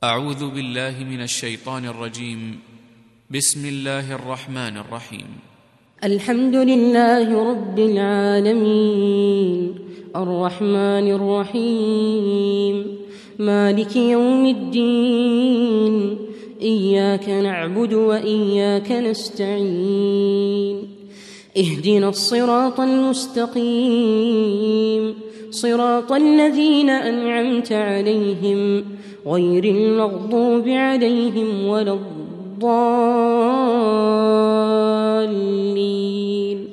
أعوذ بالله من الشيطان الرجيم. بسم الله الرحمن الرحيم. الحمد لله رب العالمين، الرحمن الرحيم، مالك يوم الدين، إياك نعبد وإياك نستعين، اهدنا الصراط المستقيم، صراط الذين أنعمت عليهم غير المغضوب عليهم ولا الضالين.